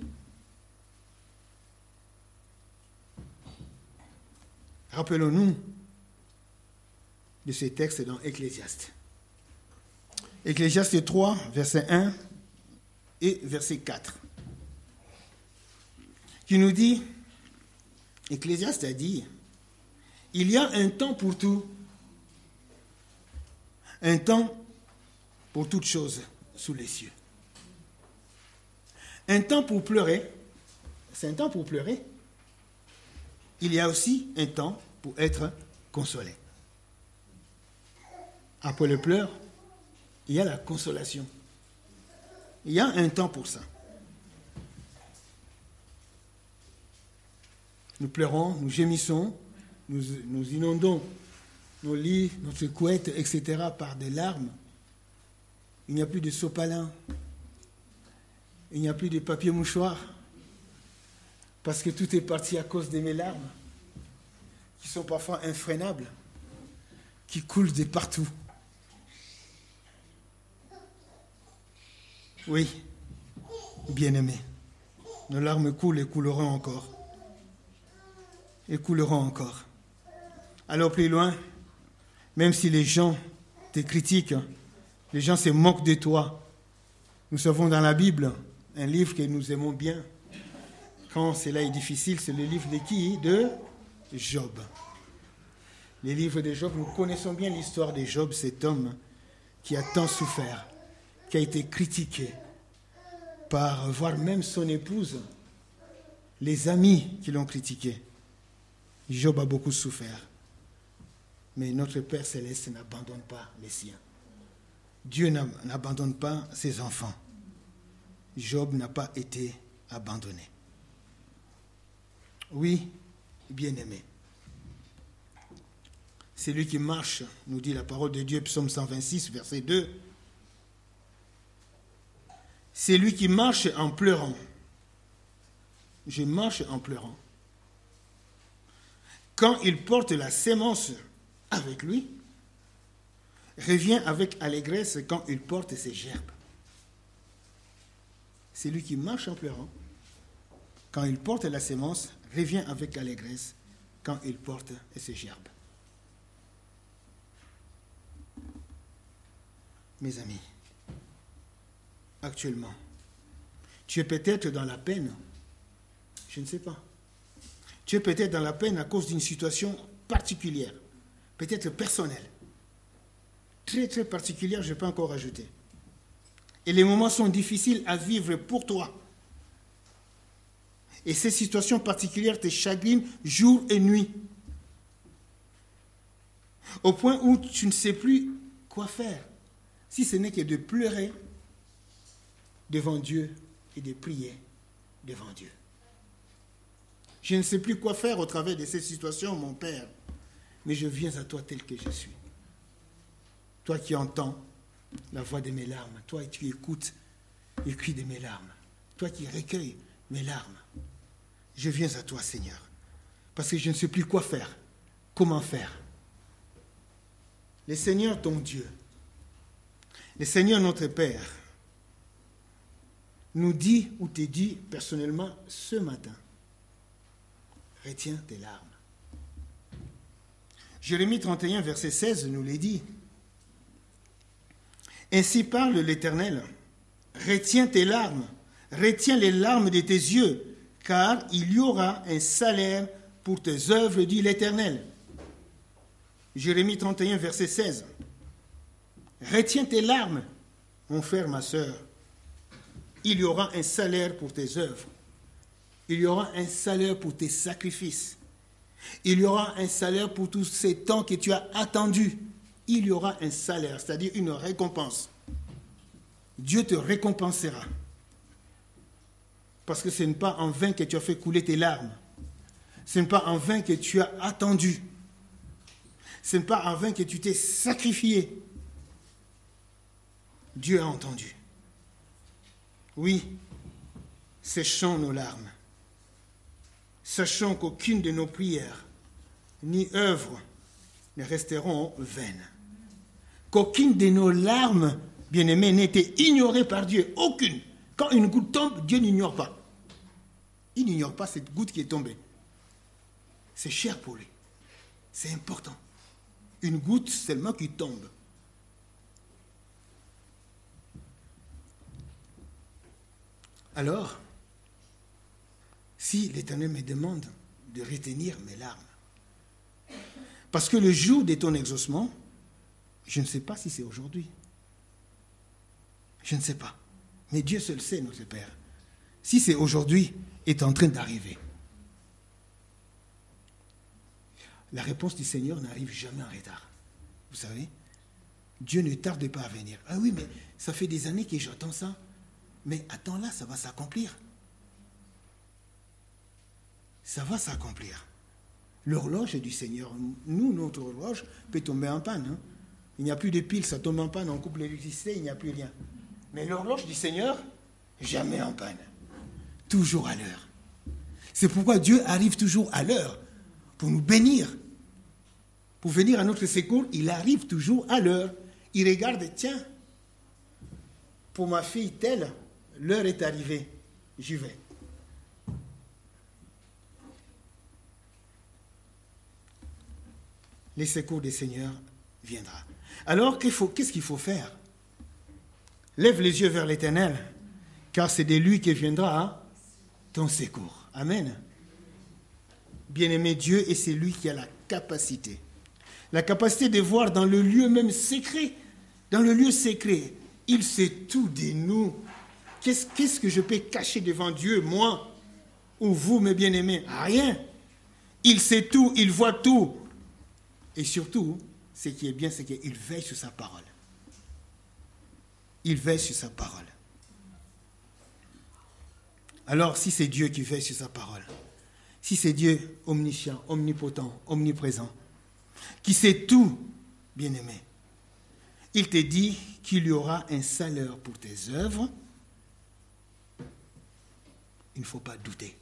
Rappelons-nous de ces textes dans Ecclésiaste. Ecclésiaste trois, verset un et verset quatre. Qui nous dit, Ecclésiaste a dit, il y a un temps pour tout, un temps pour toutes choses sous les cieux. Un temps pour pleurer, c'est un temps pour pleurer. Il y a aussi un temps pour être consolé. Après le pleur, il y a la consolation. Il y a un temps pour ça. Nous pleurons, nous gémissons, nous, nous inondons nos lits, notre couette, et cetera par des larmes. Il n'y a plus de sopalin. Il n'y a plus de papier mouchoir. Parce que tout est parti à cause de mes larmes, qui sont parfois infreinables, qui coulent de partout. Oui, bien-aimés, nos larmes coulent et couleront encore. Et couleront encore. Alors plus loin, même si les gens te critiquent, les gens se moquent de toi, nous savons dans la Bible un livre que nous aimons bien. Quand cela est difficile, c'est le livre de qui? De Job. Le livre de Job, nous connaissons bien l'histoire de Job, cet homme qui a tant souffert, qui a été critiqué par, voire même son épouse, les amis qui l'ont critiqué. Job a beaucoup souffert. Mais notre Père Céleste n'abandonne pas les siens. Dieu n'abandonne pas ses enfants. Job n'a pas été abandonné. Oui, bien-aimé. C'est lui qui marche, nous dit la parole de Dieu, psaume cent vingt-six, verset deux. C'est lui qui marche en pleurant. Je marche en pleurant. Quand il porte la sémence avec lui, revient avec allégresse quand il porte ses gerbes. C'est lui qui marche en pleurant. Quand il porte la sémence, revient avec allégresse quand il porte ses gerbes. Mes amis, actuellement, tu es peut-être dans la peine, je ne sais pas. Tu es peut-être dans la peine à cause d'une situation particulière, peut-être personnelle, très très particulière, je peux encore ajouter. Et les moments sont difficiles à vivre pour toi. Et ces situations particulières te chagrinent jour et nuit, au point où tu ne sais plus quoi faire, si ce n'est que de pleurer devant Dieu et de prier devant Dieu. Je ne sais plus quoi faire au travers de cette situation, mon Père. Mais je viens à toi tel que je suis. Toi qui entends la voix de mes larmes. Toi qui écoutes le cri de mes larmes. Toi qui recueilles mes larmes. Je viens à toi, Seigneur. Parce que je ne sais plus quoi faire. Comment faire. Le Seigneur, ton Dieu, le Seigneur, notre Père, nous dit ou te dit personnellement ce matin, retiens tes larmes. Jérémie trente et un, verset seize, nous l'a dit. Ainsi parle l'Éternel, retiens tes larmes, retiens les larmes de tes yeux, car il y aura un salaire pour tes œuvres, dit l'Éternel. Jérémie trente et un, verset seize. Retiens tes larmes, mon frère, ma sœur. Il y aura un salaire pour tes œuvres. Il y aura un salaire pour tes sacrifices. Il y aura un salaire pour tous ces temps que tu as attendus. Il y aura un salaire, c'est-à-dire une récompense. Dieu te récompensera. Parce que ce n'est pas en vain que tu as fait couler tes larmes. Ce n'est pas en vain que tu as attendu. Ce n'est pas en vain que tu t'es sacrifié. Dieu a entendu. Oui, séchons nos larmes. Sachons qu'aucune de nos prières ni œuvres ne resteront vaines. Qu'aucune de nos larmes, bien-aimés, n'était ignorée par Dieu. Aucune. Quand une goutte tombe, Dieu n'ignore pas. Il n'ignore pas cette goutte qui est tombée. C'est cher pour lui. C'est important. Une goutte seulement qui tombe. Alors, si l'Éternel me demande de retenir mes larmes, parce que le jour de ton exaucement, je ne sais pas si c'est aujourd'hui. Je ne sais pas. Mais Dieu seul sait, notre Père. Si c'est aujourd'hui, est en train d'arriver. La réponse du Seigneur n'arrive jamais en retard. Vous savez, Dieu ne tarde pas à venir. Ah oui, mais ça fait des années que j'attends ça. Mais attends là, ça va s'accomplir. Ça va s'accomplir. L'horloge du Seigneur, nous, notre horloge peut tomber en panne. Hein. Il n'y a plus de piles, ça tombe en panne, on coupe l'électricité, il n'y a plus rien. Mais l'horloge du Seigneur, jamais en panne. Toujours à l'heure. C'est pourquoi Dieu arrive toujours à l'heure pour nous bénir. Pour venir à notre secours, il arrive toujours à l'heure. Il regarde, tiens, pour ma fille telle, l'heure est arrivée, j'y vais. Le secours du Seigneur viendra. Alors, qu'est-ce qu'il faut faire? Lève les yeux vers l'Éternel, car c'est de lui que viendra hein, ton secours. Amen. Bien-aimé Dieu, et c'est lui qui a la capacité. La capacité de voir dans le lieu même secret. Dans le lieu secret, il sait tout de nous. Qu'est-ce, qu'est-ce que je peux cacher devant Dieu, moi, ou vous, mes bien-aimés? Rien. Il sait tout, il voit tout. Et surtout, ce qui est bien, c'est qu'il veille sur sa parole. Il veille sur sa parole. Alors, si c'est Dieu qui veille sur sa parole, si c'est Dieu omniscient, omnipotent, omniprésent, qui sait tout, bien-aimé, il te dit qu'il y aura un salaire pour tes œuvres, il ne faut pas douter.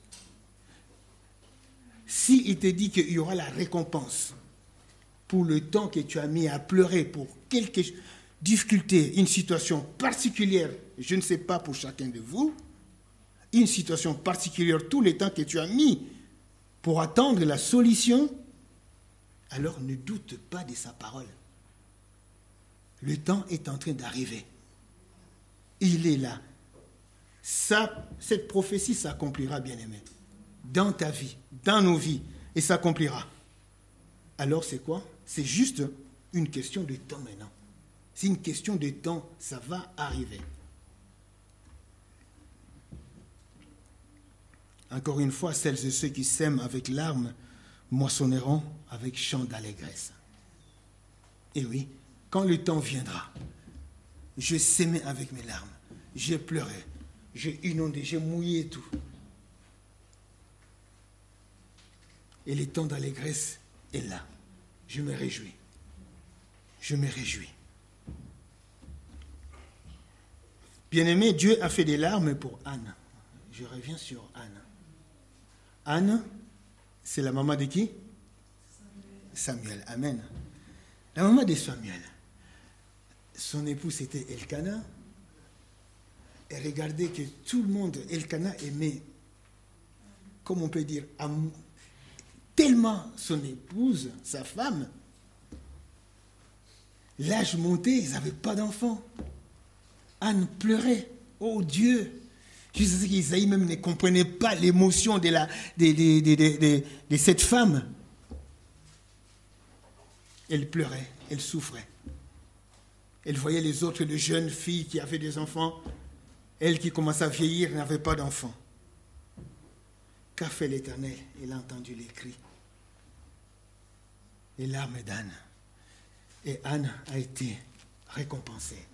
S'il te dit qu'il y aura la récompense pour le temps que tu as mis à pleurer pour quelque difficulté, une situation particulière, je ne sais pas pour chacun de vous, une situation particulière, tout le temps que tu as mis pour attendre la solution, alors ne doute pas de sa parole. Le temps est en train d'arriver. Il est là. Ça, cette prophétie s'accomplira, bien-aimé, dans ta vie, dans nos vies, et s'accomplira. Alors c'est quoi? C'est juste une question de temps maintenant. C'est une question de temps, ça va arriver. Encore une fois, celles et ceux qui sèment avec larmes moissonneront avec chant d'allégresse. Et oui, quand le temps viendra, je sèmerai avec mes larmes, j'ai pleuré, j'ai inondé, j'ai mouillé tout. Et le temps d'allégresse est là. Je me réjouis. Je me réjouis. Bien-aimé, Dieu a fait des larmes pour Anne. Je reviens sur Anne. Anne, c'est la maman de qui? Samuel. Amen. La maman de Samuel. Son époux, c'était Elkana. Et regardez que tout le monde, Elkana aimait, comme on peut dire, amour, tellement son épouse, sa femme. L'âge montait, ils n'avaient pas d'enfants. Anne pleurait. Oh Dieu! Je sais qu'Isaïe même ne comprenait pas l'émotion de, la, de, de, de, de, de, de cette femme. Elle pleurait, elle souffrait. Elle voyait les autres, les jeunes filles qui avaient des enfants. Elle qui commençait à vieillir n'avait pas d'enfants. Qu'a fait l'Éternel? Il a entendu les cris, les larmes d'Anne. Et Anne a été récompensée.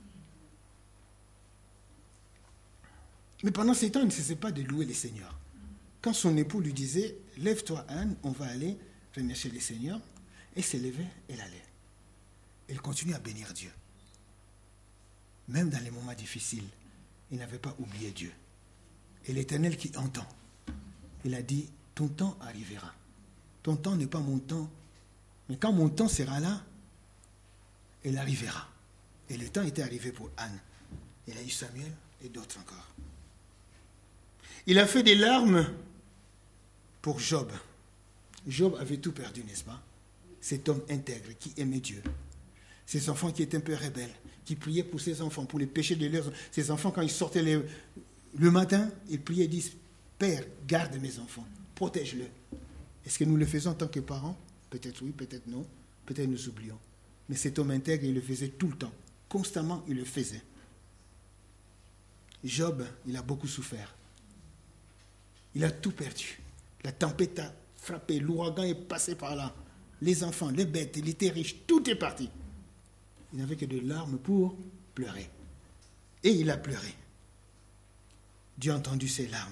Mais pendant ces temps, elle ne cessait pas de louer le Seigneur. Quand son époux lui disait « Lève-toi Anne, on va aller remercier le Seigneur », elle se levait, elle allait. Elle continuait à bénir Dieu. Même dans les moments difficiles, il n'avait pas oublié Dieu. Et l'Éternel qui entend, il a dit « Ton temps arrivera. Ton temps n'est pas mon temps, mais quand mon temps sera là, il arrivera. » Et le temps était arrivé pour Anne. Il a eu Samuel et d'autres encore. Il a fait des larmes pour Job. Job avait tout perdu, n'est-ce pas? Cet homme intègre qui aimait Dieu. Ses enfants qui étaient un peu rebelles, qui priaient pour ses enfants, pour les péchés de leurs enfants. Ses enfants, quand ils sortaient les, le matin, ils priaient et disent « Père, garde mes enfants, protège-le. » Est-ce que nous le faisons en tant que parents? Peut-être oui, peut-être non. Peut-être nous oublions. Mais cet homme intègre, il le faisait tout le temps. Constamment, il le faisait. Job, il a beaucoup souffert. Il a tout perdu. La tempête a frappé, l'ouragan est passé par là. Les enfants, les bêtes, il était riche, tout est parti. Il n'avait que des larmes pour pleurer. Et il a pleuré. Dieu a entendu ses larmes.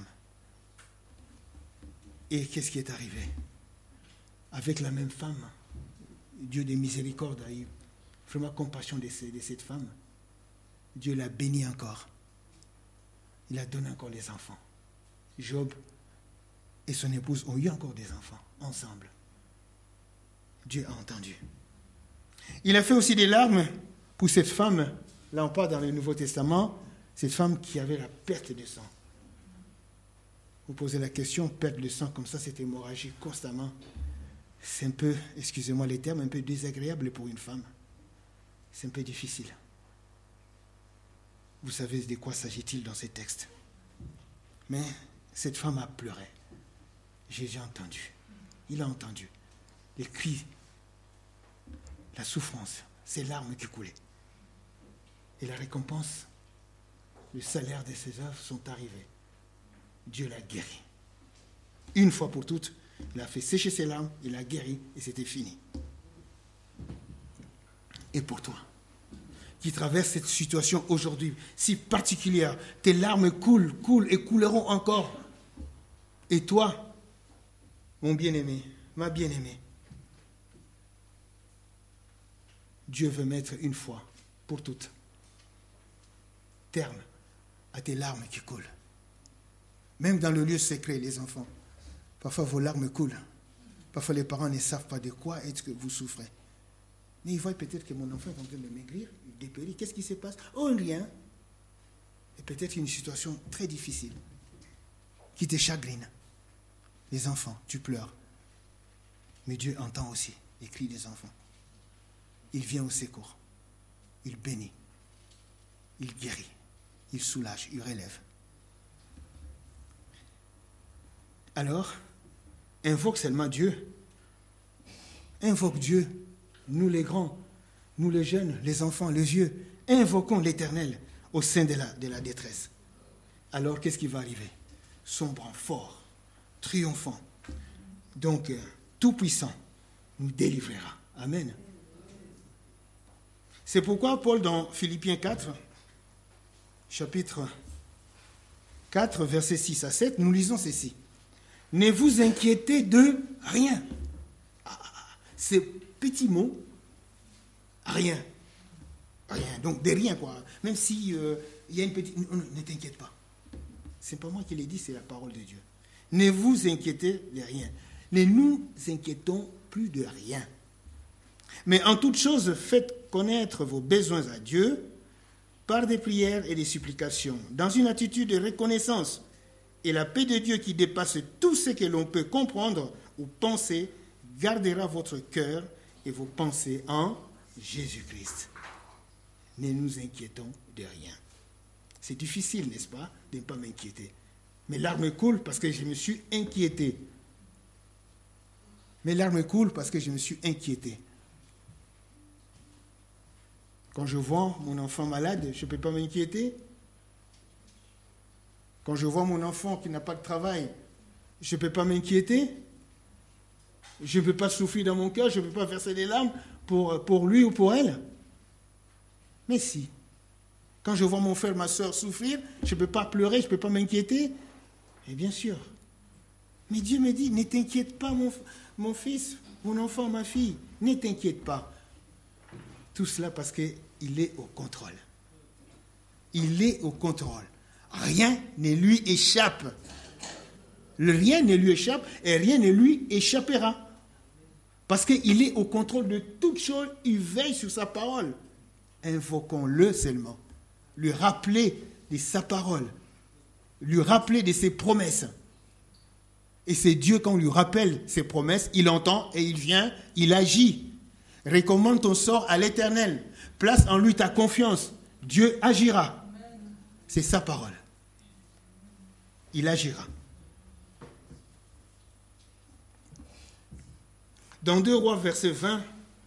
Et qu'est-ce qui est arrivé? Avec la même femme, Dieu de miséricorde a eu vraiment compassion de cette femme. Dieu l'a béni encore. Il a donné encore les enfants. Job et son épouse ont eu encore des enfants ensemble. Dieu a entendu. Il a fait aussi des larmes pour cette femme, là on parle dans le Nouveau Testament, cette femme qui avait la perte de sang. Vous posez la question, perte de sang, comme ça, cette hémorragie constamment. C'est un peu, excusez-moi les termes, un peu désagréable pour une femme. C'est un peu difficile. Vous savez de quoi s'agit-il dans ces textes. Mais cette femme a pleuré. Jésus a entendu. Il a entendu les cris, la souffrance, ces larmes qui coulaient. Et la récompense, le salaire de ses œuvres sont arrivés. Dieu l'a guéri. Une fois pour toutes, il a fait sécher ses larmes, il l'a guéri et c'était fini. Et pour toi, qui traverse cette situation aujourd'hui si particulière, tes larmes coulent, coulent et couleront encore. Et toi, mon bien-aimé, ma bien-aimée, Dieu veut mettre une fois pour toutes terme à tes larmes qui coulent. Même dans le lieu secret, les enfants, parfois vos larmes coulent. Parfois les parents ne savent pas de quoi est-ce que vous souffrez. Mais ils voient peut-être que mon enfant est en train de maigrir, il dépérit. Qu'est-ce qui se passe? Oh, rien. Et peut-être une situation très difficile qui te chagrine. Les enfants, tu pleures. Mais Dieu entend aussi les cris des enfants. Il vient au secours. Il bénit. Il guérit. Il soulage. Il relève. Alors, invoque seulement Dieu. Invoque Dieu. Nous les grands, nous les jeunes, les enfants, les vieux, invoquons l'Éternel au sein de la, de la détresse. Alors, qu'est-ce qui va arriver? Sombrant, fort, triomphant. Donc, euh, tout-puissant nous délivrera. Amen. C'est pourquoi Paul, dans Philippiens quatre, chapitre quatre, versets six à sept, nous lisons ceci. Ne vous inquiétez de rien. Ah, ces petits mots, rien. Rien. Donc, de rien, quoi. Même si euh, il y a une petite... Non, ne t'inquiète pas. C'est pas moi qui l'ai dit, c'est la parole de Dieu. Ne vous inquiétez de rien. Ne nous inquiétons plus de rien. Mais en toute chose, faites connaître vos besoins à Dieu par des prières et des supplications, dans une attitude de reconnaissance. Et la paix de Dieu qui dépasse tout ce que l'on peut comprendre ou penser, gardera votre cœur et vos pensées en Jésus-Christ. Ne nous inquiétons de rien. C'est difficile, n'est-ce pas, de ne pas m'inquiéter. Mes larmes coulent parce que je me suis inquiété. Mes larmes coulent parce que je me suis inquiété. Quand je vois mon enfant malade, je ne peux pas m'inquiéter. Quand je vois mon enfant qui n'a pas de travail, je ne peux pas m'inquiéter. Je ne peux pas souffrir dans mon cœur, je ne peux pas verser des larmes pour, pour lui ou pour elle. Mais si. Quand je vois mon frère, ma soeur souffrir, je ne peux pas pleurer, je ne peux pas m'inquiéter. Et bien sûr. Mais Dieu me dit, ne t'inquiète pas mon, mon fils, mon enfant, ma fille. Ne t'inquiète pas. Tout cela parce qu'il est au contrôle. Il est au contrôle. Rien ne lui échappe. Le rien ne lui échappe et rien ne lui échappera. Parce qu'il est au contrôle de toutes choses, il veille sur sa parole. Invoquons-le seulement. Lui rappeler de sa parole. Lui rappeler de ses promesses. Et c'est Dieu, quand on lui rappelle ses promesses, il entend et il vient, il agit. Recommande ton sort à l'Éternel. Place en lui ta confiance. Dieu agira. C'est sa parole. Il agira. Dans deux Rois, verset vingt,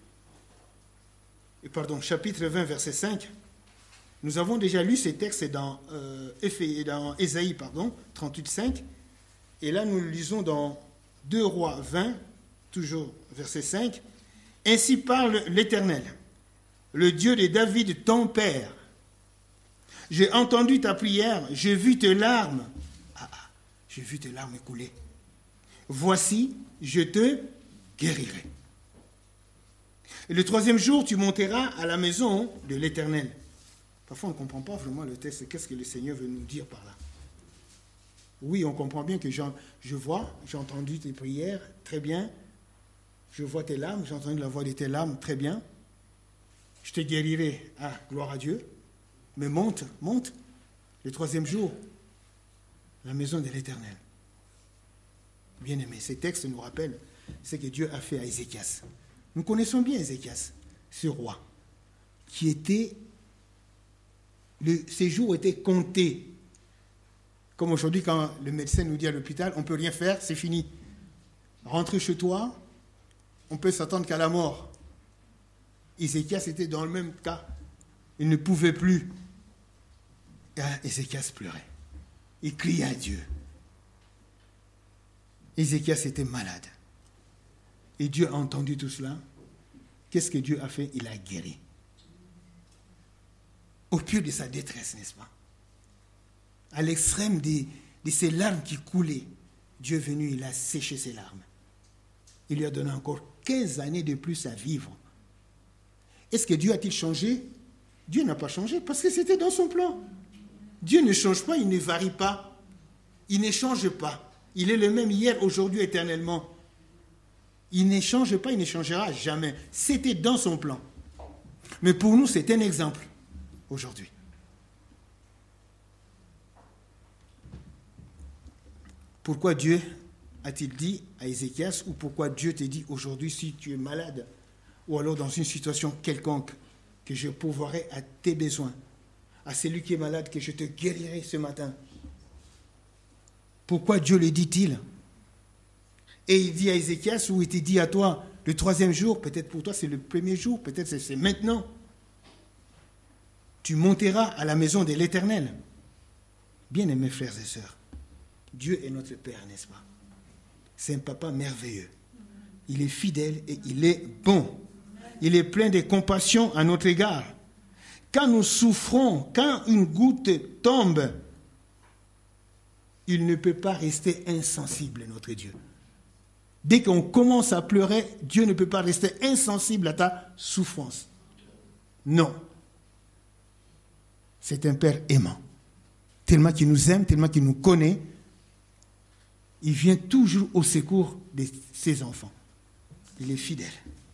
et pardon, chapitre vingt, verset cinq, nous avons déjà lu ces textes dans, euh, dans Ésaïe, pardon, trente-huit, cinq, et là nous le lisons dans deux Rois vingt, toujours verset cinq. Ainsi parle l'Éternel, le Dieu de David, ton père. J'ai entendu ta prière, j'ai vu tes larmes. Ah, ah, j'ai vu tes larmes couler. Voici, je te guérirai. Et le troisième jour, tu monteras à la maison de l'Éternel. Parfois, on ne comprend pas vraiment le texte. Qu'est-ce que le Seigneur veut nous dire par là? Oui, on comprend bien que je vois, j'ai entendu tes prières, très bien. Je vois tes larmes, j'ai entendu la voix de tes larmes, très bien. Je te guérirai. Ah, gloire à Dieu. Mais monte, monte, le troisième jour, la maison de l'Éternel. Bien-aimés, ces textes nous rappellent ce que Dieu a fait à Ézéchias. Nous connaissons bien Ézéchias, ce roi, qui était, le, ses jours étaient comptés. Comme aujourd'hui, quand le médecin nous dit à l'hôpital, on ne peut rien faire, c'est fini. Rentre chez toi, on peut s'attendre qu'à la mort. Ézéchias était dans le même cas. Il ne pouvait plus. Et Ézéchias pleurait. Il criait à Dieu. Ézéchias était malade. Et Dieu a entendu tout cela. Qu'est-ce que Dieu a fait? Il a guéri. Au pied de sa détresse, n'est-ce pas? À l'extrême de, de ses larmes qui coulaient, Dieu est venu, il a séché ses larmes. Il lui a donné encore quinze années de plus à vivre. Est-ce que Dieu a-t-il changé? Dieu n'a pas changé parce que c'était dans son plan. Dieu ne change pas, il ne varie pas. Il ne change pas. Il est le même hier, aujourd'hui, éternellement. Il ne change pas, il ne changera jamais. C'était dans son plan. Mais pour nous, c'est un exemple aujourd'hui. Pourquoi Dieu a-t-il dit à Ézéchias, ou pourquoi Dieu te dit aujourd'hui, si tu es malade, ou alors dans une situation quelconque, que je pourvoirai à tes besoins, à celui qui est malade, que je te guérirai ce matin? Pourquoi Dieu le dit-il? Et il dit à Ézéchias, ou il te dit à toi, le troisième jour, peut-être pour toi c'est le premier jour, peut-être c'est, c'est maintenant. Tu monteras à la maison de l'Éternel. Bien-aimés frères et sœurs, Dieu est notre Père, n'est-ce pas? C'est un papa merveilleux. Il est fidèle et il est bon. Il est plein de compassion à notre égard. Quand nous souffrons, quand une goutte tombe, il ne peut pas rester insensible, notre Dieu. Dès qu'on commence à pleurer, Dieu ne peut pas rester insensible à ta souffrance. Non. C'est un Père aimant. Tellement qu'il nous aime, tellement qu'il nous connaît, il vient toujours au secours de ses enfants. Il est fidèle.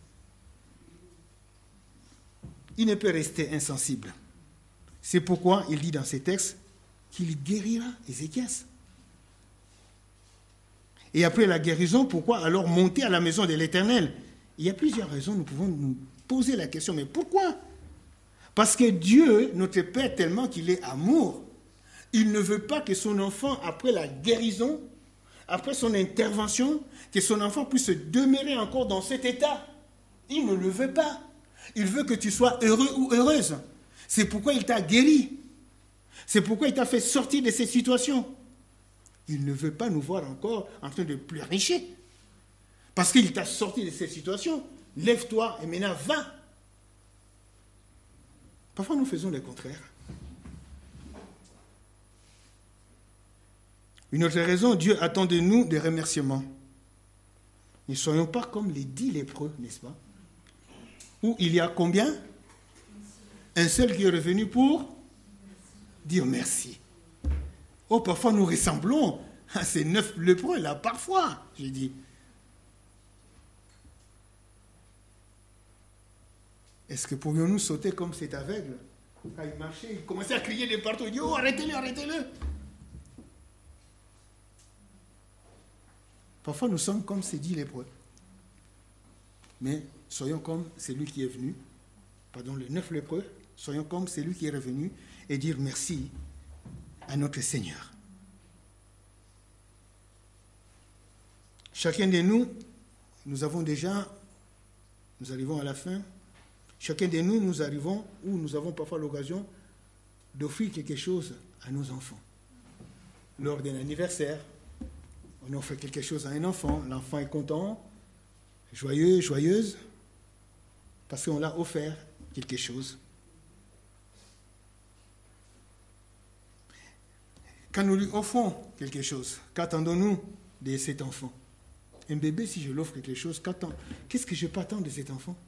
Il ne peut rester insensible. C'est pourquoi il dit dans ces textes qu'il guérira Ézéchias. Et après la guérison, pourquoi alors monter à la maison de l'Éternel? Il y a plusieurs raisons, nous pouvons nous poser la question, mais pourquoi? Parce que Dieu, notre Père, tellement qu'il est amour, il ne veut pas que son enfant, après la guérison, après son intervention, que son enfant puisse demeurer encore dans cet état. Il ne le veut pas. Il veut que tu sois heureux ou heureuse. C'est pourquoi il t'a guéri. C'est pourquoi il t'a fait sortir de cette situation. Il ne veut pas nous voir encore en train de pleurnicher. Parce qu'il t'a sorti de cette situation. Lève-toi et maintenant va. Parfois nous faisons le contraire. Une autre raison, Dieu attend de nous des remerciements. Ne soyons pas comme les dix lépreux, n'est-ce pas? Où il y a combien? Un seul qui est revenu pour dire merci. Oh, parfois nous ressemblons à ces neuf lépreux là, parfois, j'ai dit. Est-ce que pourrions-nous sauter comme cet aveugle? Quand il marchait, il commençait à crier de partout, il dit, oh, arrêtez-le, arrêtez-le. Parfois nous sommes comme ces dix lépreux. Mais soyons comme celui qui est venu, pardon, les neuf lépreux, soyons comme celui qui est revenu et dire merci à notre Seigneur. Chacun de nous, nous avons déjà, nous arrivons à la fin, chacun de nous, nous arrivons où nous avons parfois l'occasion d'offrir quelque chose à nos enfants. Lors d'un anniversaire, on offre quelque chose à un enfant, l'enfant est content, joyeux, joyeuse, parce qu'on l'a offert quelque chose. Quand nous lui offrons quelque chose, qu'attendons-nous de cet enfant? Un bébé, si je l'offre quelque chose, qu'attend? Qu'est-ce que je peux attendre de cet enfant?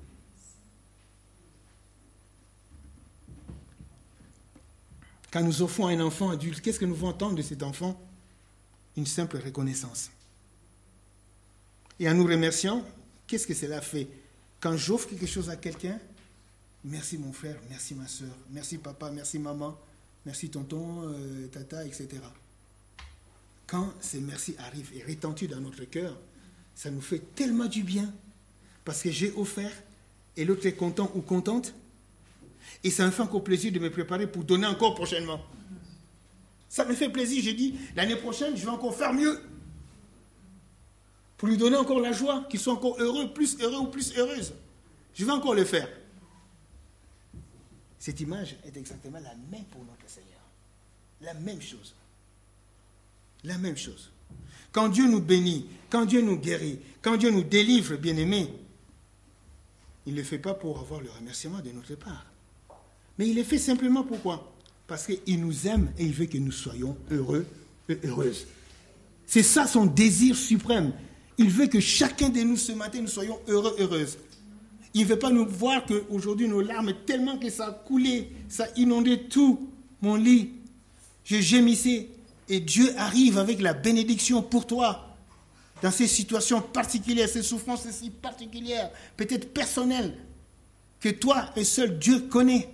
Quand nous offrons à un enfant adulte, qu'est-ce que nous devons attendre de cet enfant? Une simple reconnaissance. Et en nous remerciant, qu'est-ce que cela fait? Quand j'offre quelque chose à quelqu'un, merci mon frère, merci ma soeur, merci papa, merci maman, merci tonton, euh, tata, et cetera. Quand ces merci arrivent et retentissent dans notre cœur, ça nous fait tellement du bien. Parce que j'ai offert et l'autre est content ou contente. Et ça me fait encore plaisir de me préparer pour donner encore prochainement. Ça me fait plaisir, j'ai dit, l'année prochaine, je vais encore faire mieux. Pour lui donner encore la joie, qu'il soit encore heureux, plus heureux ou plus heureuse. Je vais encore le faire. Cette image est exactement la même pour notre Seigneur. La même chose. La même chose. Quand Dieu nous bénit, quand Dieu nous guérit, quand Dieu nous délivre, bien-aimés, il ne le fait pas pour avoir le remerciement de notre part. Mais il le fait simplement pourquoi? Parce qu'il nous aime et il veut que nous soyons heureux et heureuses. C'est ça son désir suprême. Il veut que chacun de nous ce matin, nous soyons heureux, heureuses. Il ne veut pas nous voir qu'aujourd'hui nos larmes, tellement que ça a coulé, ça a inondé tout mon lit. Je gémissais et Dieu arrive avec la bénédiction pour toi. Dans ces situations particulières, ces souffrances si particulières, peut-être personnelles, que toi et seul Dieu connaît.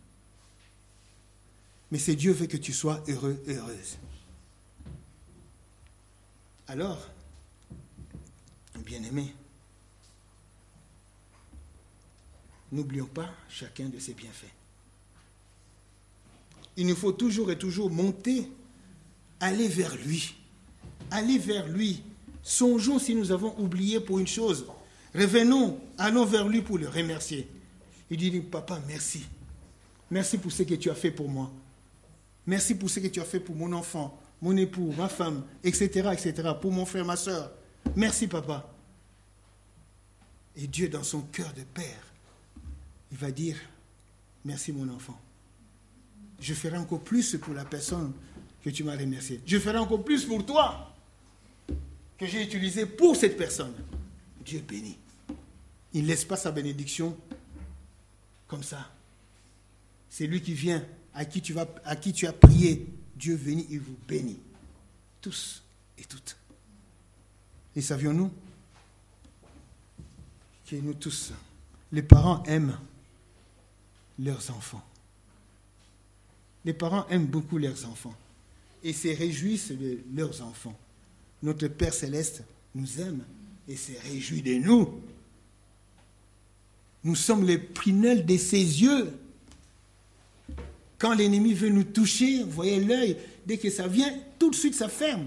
Mais c'est Dieu veut que tu sois heureux et heureuse. Alors, bien-aimés, n'oublions pas chacun de ses bienfaits. Il nous faut toujours et toujours monter, aller vers lui. Aller vers lui. Songeons si nous avons oublié pour une chose. Revenons, allons vers lui pour le remercier. Il dit, papa, merci. Merci pour ce que tu as fait pour moi. Merci pour ce que tu as fait pour mon enfant, mon époux, ma femme, et cetera, et cetera, pour mon frère, ma soeur. Merci, papa. Et Dieu, dans son cœur de père, il va dire, merci mon enfant. Je ferai encore plus pour la personne que tu m'as remercié. Je ferai encore plus pour toi que j'ai utilisé pour cette personne. Dieu bénit. Il ne laisse pas sa bénédiction comme ça. C'est lui qui vient, à qui tu, vas, à qui tu as prié. Dieu bénit, il vous bénit. Tous et toutes. Et savions-nous que nous tous, les parents aiment leurs enfants. Les parents aiment beaucoup leurs enfants et se réjouissent de leurs enfants. Notre Père Céleste nous aime et se réjouit de nous. Nous sommes les prunelles de ses yeux. Quand l'ennemi veut nous toucher, vous voyez l'œil, dès que ça vient, tout de suite ça ferme.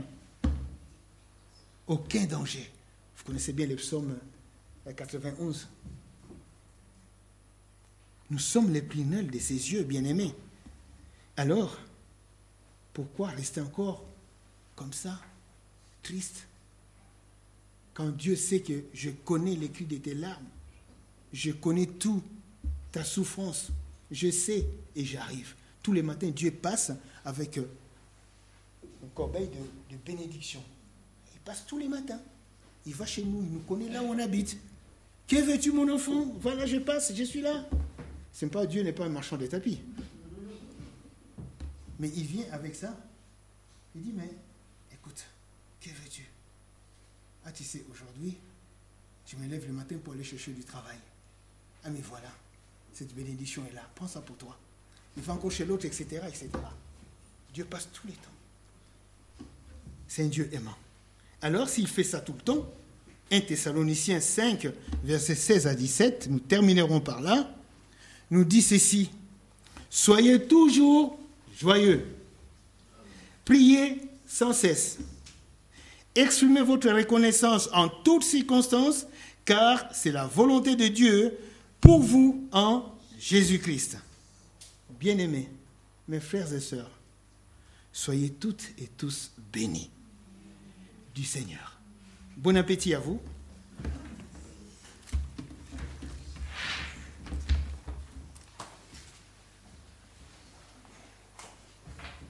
Aucun danger. Vous connaissez bien le psaume quatre-vingt-onze. Nous sommes les prunelles de ses yeux, bien-aimés. Alors, pourquoi rester encore comme ça, triste, quand Dieu sait que je connais les cris de tes larmes, je connais tout, ta souffrance, je sais et j'arrive. Tous les matins, Dieu passe avec une corbeille de, de bénédiction. Il passe tous les matins. Il va chez nous, il nous connaît là où on habite. Que veux-tu, mon enfant? Voilà, je passe, je suis là. C'est pas, Dieu n'est pas un marchand de tapis. Mais il vient avec ça. Il dit, mais écoute, que veux-tu? Ah, tu sais, aujourd'hui, je me lève le matin pour aller chercher du travail. Ah, mais voilà, cette bénédiction est là. Prends ça pour toi. Il va encore chez l'autre, et cetera, et cetera. Dieu passe tous les temps. C'est un Dieu aimant. Alors, s'il fait ça tout le temps, un Thessaloniciens cinq, versets seize à dix-sept, nous terminerons par là, nous dit ceci. Soyez toujours joyeux. Priez sans cesse. Exprimez votre reconnaissance en toutes circonstances, car c'est la volonté de Dieu pour vous en Jésus-Christ. Bien-aimés, mes frères et sœurs, soyez toutes et tous bénis du Seigneur. Bon appétit à vous.